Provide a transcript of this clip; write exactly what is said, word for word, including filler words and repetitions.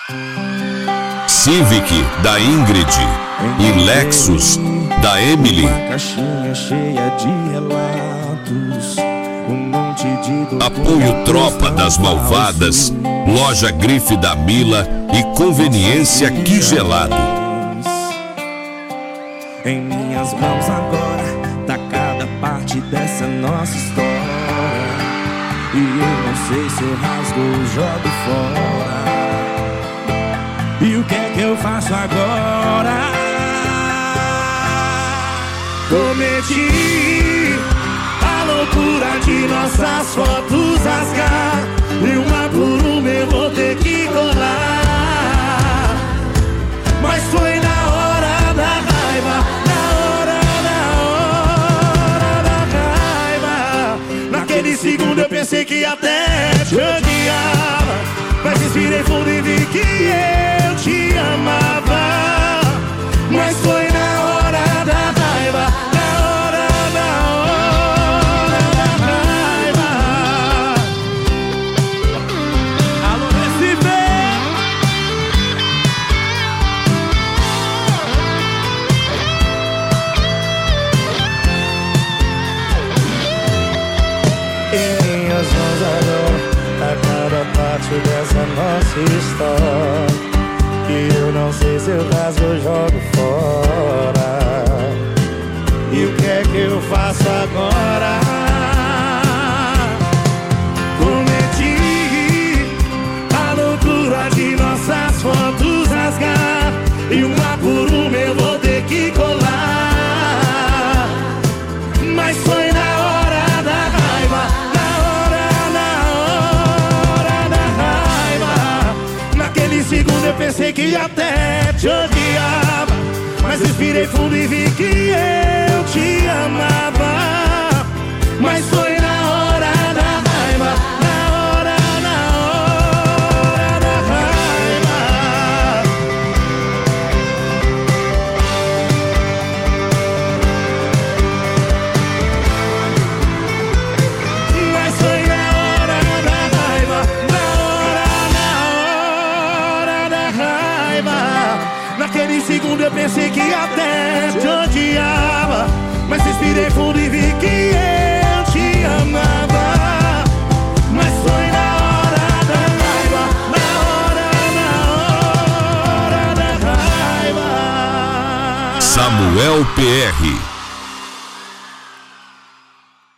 Civic da Ingrid e Lexus da Emily. Uma caixinha cheia de relatos, um monte de Apoio Tropa das Malvadas, Loja Grife da Mila e Conveniência Quigelado. Em minhas mãos agora tá cada parte dessa nossa história, e eu não sei se eu rasgo ou jogo fora. E o que é que eu faço agora? Cometi a loucura de nossas fotos rasgar, e uma por uma eu vou ter que colar. Mas foi na hora da raiva, na hora, na hora da raiva. Naquele segundo eu pensei que até te odiava, mas respirei fundo e vi que eu te amava. Mas foi na hora da raiva, na hora, na hora da raiva. Alô, Recife! Em minhas mãos agora tá cada parte dessa nossa história, que eu não sei se eu rasgo ou jogo fora. E o que é que eu faço agora? Cometi a loucura de nossas fotos rasgar, e uma por uma eu vou ter que colar. Mas foi na hora da raiva, na hora, na hora da raiva. Naquele segundo eu pensei que até te odiava, mas respirei fundo e vi que eu te amava. Mas foi na hora da raiva, na hora, na hora da raiva. Mas foi na hora da raiva, na hora, na hora da raiva. Naquele segundo eu pensei que até te odiava, mas respirei fundo e vi que eu te amava. Mas foi na hora da raiva, na hora, na hora da raiva. Samuel P R